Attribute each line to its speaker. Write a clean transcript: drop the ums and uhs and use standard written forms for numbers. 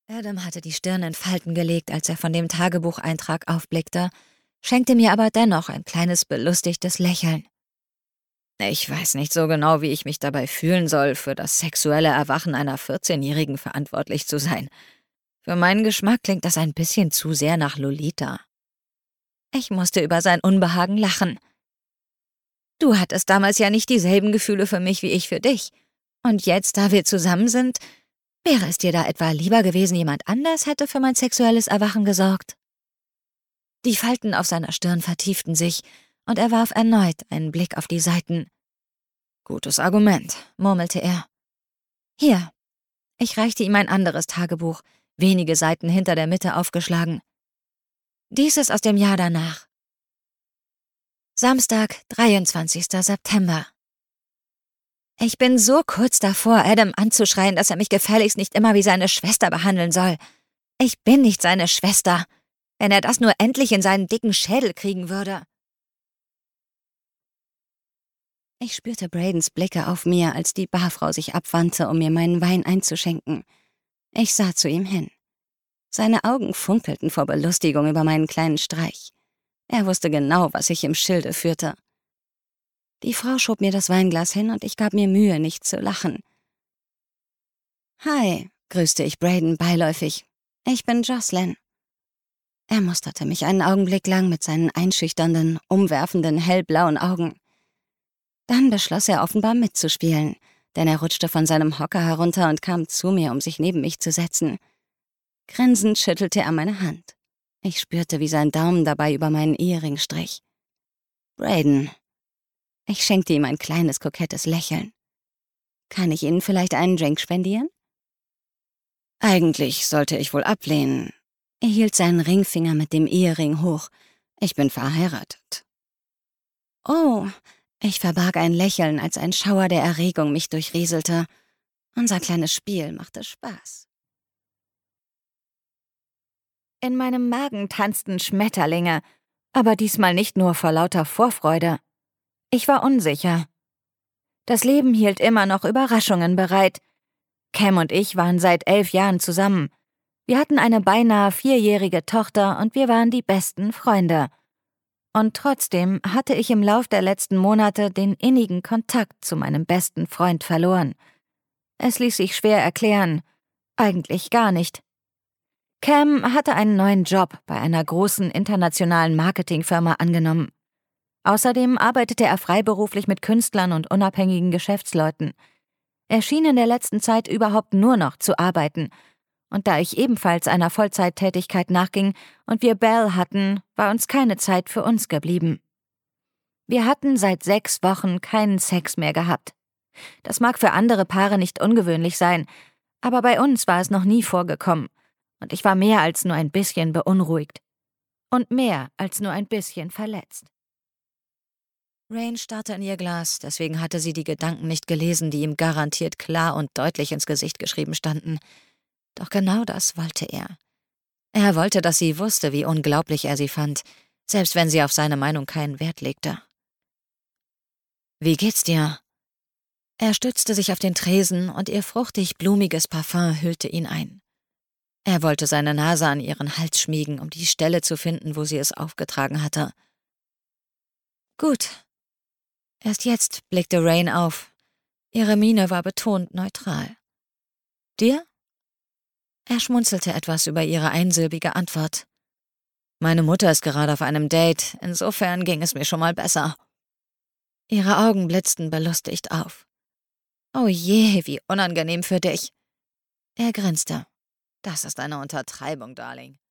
Speaker 1: Adam hatte die Stirn in Falten gelegt, als er von dem Tagebucheintrag aufblickte, schenkte mir aber dennoch ein kleines belustigtes Lächeln. Ich weiß nicht so genau, wie ich mich dabei fühlen soll, für das sexuelle Erwachen einer 14-Jährigen verantwortlich zu sein. Für meinen Geschmack klingt das ein bisschen zu sehr nach Lolita. Ich musste über sein Unbehagen lachen. Du hattest damals ja nicht dieselben Gefühle für mich wie ich für dich. Und jetzt, da wir zusammen sind, wäre es dir da etwa lieber gewesen, jemand anders hätte für mein sexuelles Erwachen gesorgt? Die Falten auf seiner Stirn vertieften sich, und er warf erneut einen Blick auf die Seiten. Gutes Argument, murmelte er. Hier. Ich reichte ihm ein anderes Tagebuch, wenige Seiten hinter der Mitte aufgeschlagen. Dies ist aus dem Jahr danach. Samstag, 23. September. Ich bin so kurz davor, Adam anzuschreien, dass er mich gefälligst nicht immer wie seine Schwester behandeln soll. Ich bin nicht seine Schwester. Wenn er das nur endlich in seinen dicken Schädel kriegen würde. Ich spürte Bradens Blicke auf mir, als die Barfrau sich abwandte, um mir meinen Wein einzuschenken. Ich sah zu ihm hin. Seine Augen funkelten vor Belustigung über meinen kleinen Streich. Er wusste genau, was ich im Schilde führte. Die Frau schob mir das Weinglas hin und ich gab mir Mühe, nicht zu lachen. »Hi«, grüßte ich Braden beiläufig. »Ich bin Jocelyn.« Er musterte mich einen Augenblick lang mit seinen einschüchternden, umwerfenden, hellblauen Augen. Dann beschloss er offenbar mitzuspielen, denn er rutschte von seinem Hocker herunter und kam zu mir, um sich neben mich zu setzen. Grinsend schüttelte er meine Hand. Ich spürte, wie sein Daumen dabei über meinen Ehering strich. »Braden.« Ich schenkte ihm ein kleines, kokettes Lächeln. »Kann ich Ihnen vielleicht einen Drink spendieren?« »Eigentlich sollte ich wohl ablehnen.« Er hielt seinen Ringfinger mit dem Ehering hoch. »Ich bin verheiratet.« »Oh«, ich verbarg ein Lächeln, als ein Schauer der Erregung mich durchrieselte. Unser kleines Spiel machte Spaß. In meinem Magen tanzten Schmetterlinge, aber diesmal nicht nur vor lauter Vorfreude. Ich war unsicher. Das Leben hielt immer noch Überraschungen bereit. Cam und ich waren seit 11 Jahren zusammen. Wir hatten eine beinahe 4-jährige Tochter und wir waren die besten Freunde. Und trotzdem hatte ich im Lauf der letzten Monate den innigen Kontakt zu meinem besten Freund verloren. Es ließ sich schwer erklären. Eigentlich gar nicht. Cam hatte einen neuen Job bei einer großen internationalen Marketingfirma angenommen. Außerdem arbeitete er freiberuflich mit Künstlern und unabhängigen Geschäftsleuten. Er schien in der letzten Zeit überhaupt nur noch zu arbeiten. Und da ich ebenfalls einer Vollzeittätigkeit nachging und wir Belle hatten, war uns keine Zeit für uns geblieben. Wir hatten seit 6 Wochen keinen Sex mehr gehabt. Das mag für andere Paare nicht ungewöhnlich sein, aber bei uns war es noch nie vorgekommen. Und ich war mehr als nur ein bisschen beunruhigt. Und mehr als nur ein bisschen verletzt. Rain starrte in ihr Glas, deswegen hatte sie die Gedanken nicht gelesen, die ihm garantiert klar und deutlich ins Gesicht geschrieben standen. Doch genau das wollte er. Er wollte, dass sie wusste, wie unglaublich er sie fand, selbst wenn sie auf seine Meinung keinen Wert legte. »Wie geht's dir?« Er stützte sich auf den Tresen und ihr fruchtig-blumiges Parfum hüllte ihn ein. Er wollte seine Nase an ihren Hals schmiegen, um die Stelle zu finden, wo sie es aufgetragen hatte. »Gut.« Erst jetzt blickte Rain auf. Ihre Miene war betont neutral. »Dir?« Er schmunzelte etwas über ihre einsilbige Antwort. »Meine Mutter ist gerade auf einem Date, insofern ging es mir schon mal besser.« Ihre Augen blitzten belustigt auf. »Oh je, wie unangenehm für dich.« Er grinste. »Das ist eine Untertreibung, Darling.«